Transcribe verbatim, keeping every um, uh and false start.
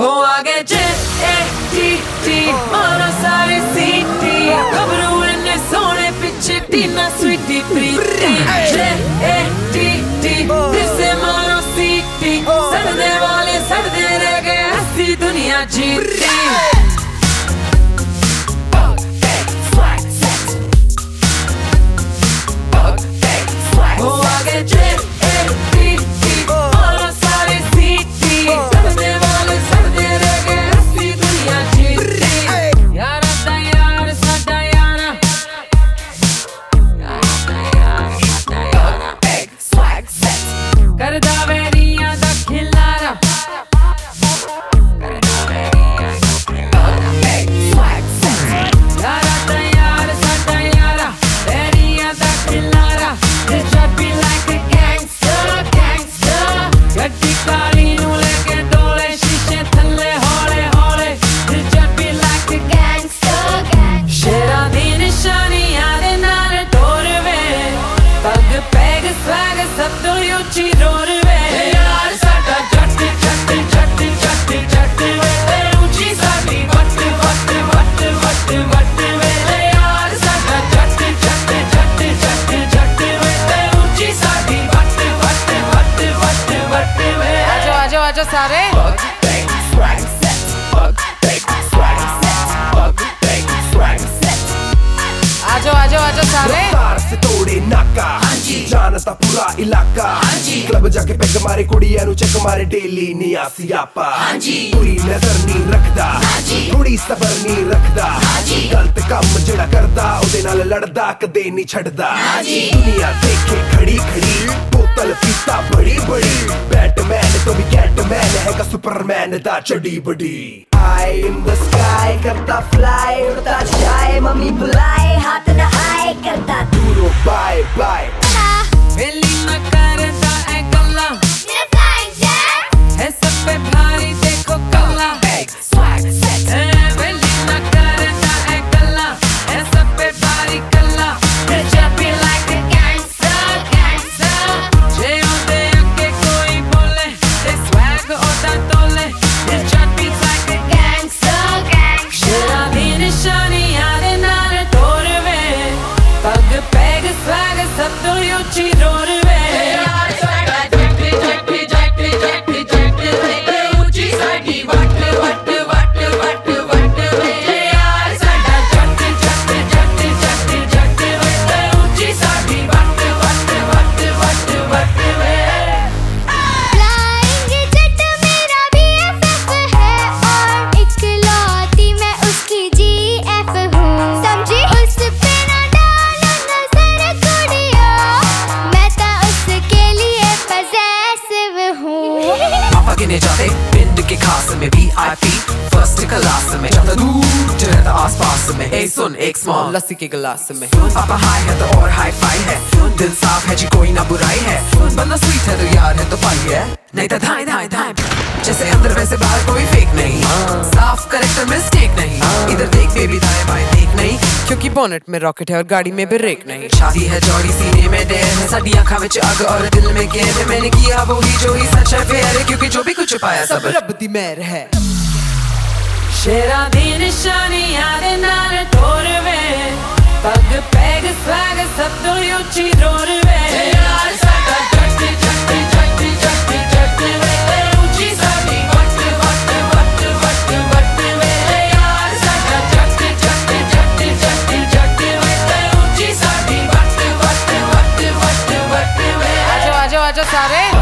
हो आगे जे A T T मारो सारे सीटी खबरू इन्ने सोने पिछे Tina Sweety Preeti J A T T फिर से मारो सीटी सड़ने वाले सड़ते रह गए हंसी दुनिया जीती आजो सारे आजो आजो आजो सारे से तोड़े नाका जानता पूरा इलाका क्लब जाके पैग मारे कुड़ियां नु चेक मारे डेली निया सियापा पूरी नजर नहीं रखदा थोड़ी सबर नहीं रखदा गलत काम जेड़ा करदा ओदे नाल लड़दा कदे नहीं छड़दा दुनिया देखे खड़ी खड़ी बोतल पीता बड़ी बड़ी बैटमैन तो भी कैटमैन है का सुपरमैन दा चढ़ी बड़ी आई इन द स्काई करता फ्लाई उड़ता जाए मम्मी बुलाए हाथ ना आए करता दूरो बाय बाय वेली ना करता है गल्ला मेरा फ्लाइंग जेट है सब पे भारी देखो कल्ला स्वैग सेट वेली ना करता है गल्ला है सब पे भारी कल्ला जब भी लाइक अ गैंगस्टर गैंगस्टर जे ओदे अगे कोई बोले ते स्वैग ओदा तोले जब भी लाइक अ गैंगस्टर गैंगस्टर दी निशानी यारे नाल तोरवे पग पैग स्वैग सब तो यूची रोरवे जाते पिंड के खास में V I P first class में जाता दूर जो रहता आस पास में ए सुन एक स्मॉल लस्सी के गिलास में पापा हाई है तो और हाई फाई है दिल साफ है जी कोई ना बुराई है बंदा स्वीट है तो यार है तो पाई है नहीं तो धाई धाई धाई जैसे अंदर वैसे बाहर कोई फेक नहीं साफ करेक्टर मिस्टेक नहीं इधर देख बेबी दाएं बाएं देख नहीं क्योंकि बोनेट में रॉकेट है और गाड़ी में ब्रेक नहीं शादी है जौड़ी सीने में डेर है साडी आँखों में अग और दिल में गैर है मैंने किया वो ही जो ही सच है फेयर है क्योंकि जो भी कुछ पाया सब रब दी मेहर है शेरा दी निशानी यारे नाल तोरवे पग पैग स्वैग सब तो यूची रोरवे यार साडा जट्टी जट्टी जट्टी जट्टी जट्टी वे ऊंची साडी वट वट वट वट वट वे यार साडा जट्टी जट्टी जट्टी जट्टी जट्टी वे ऊंची साडी वट वट वट वट वट वे आजो आजो आजो सारे